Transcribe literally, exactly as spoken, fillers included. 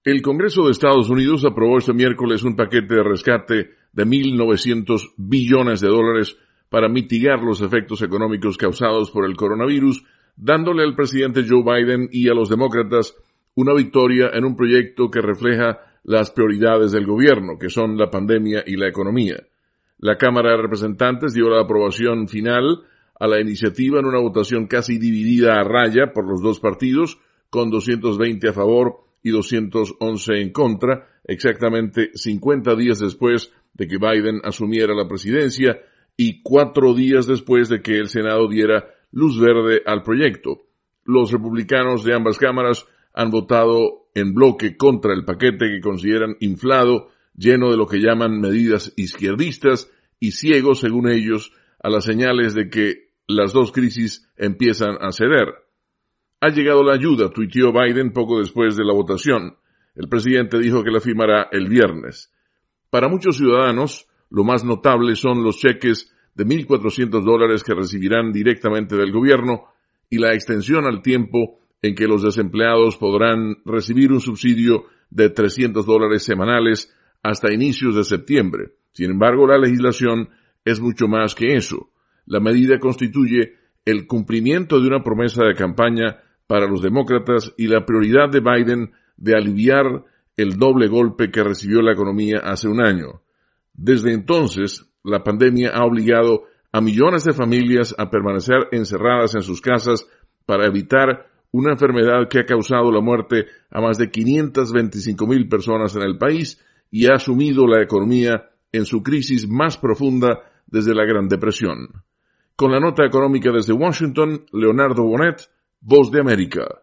El Congreso de Estados Unidos aprobó este miércoles un paquete de rescate de mil novecientos billones de dólares para mitigar los efectos económicos causados por el coronavirus, dándole al presidente Joe Biden y a los demócratas una victoria en un proyecto que refleja las prioridades del gobierno, que son la pandemia y la economía. La Cámara de Representantes dio la aprobación final a la iniciativa en una votación casi dividida a raya por los dos partidos, con doscientos veinte a favor y doscientos once en contra, exactamente cincuenta días después de que Biden asumiera la presidencia y cuatro días después de que el Senado diera luz verde al proyecto. Los republicanos de ambas cámaras han votado en bloque contra el paquete que consideran inflado, lleno de lo que llaman medidas izquierdistas y ciego, según ellos, a las señales de que las dos crisis empiezan a ceder. Ha llegado la ayuda, tuiteó Biden poco después de la votación. El presidente dijo que la firmará el viernes. Para muchos ciudadanos, lo más notable son los cheques de mil cuatrocientos dólares que recibirán directamente del gobierno y la extensión al tiempo en que los desempleados podrán recibir un subsidio de trescientos dólares semanales hasta inicios de septiembre. Sin embargo, la legislación es mucho más que eso. La medida constituye el cumplimiento de una promesa de campaña para los demócratas y la prioridad de Biden de aliviar el doble golpe que recibió la economía hace un año. Desde entonces, la pandemia ha obligado a millones de familias a permanecer encerradas en sus casas para evitar una enfermedad que ha causado la muerte a más de quinientas veinticinco mil personas en el país y ha sumido la economía en su crisis más profunda desde la Gran Depresión. Con la nota económica desde Washington, Leonardo Bonet, Voz de América.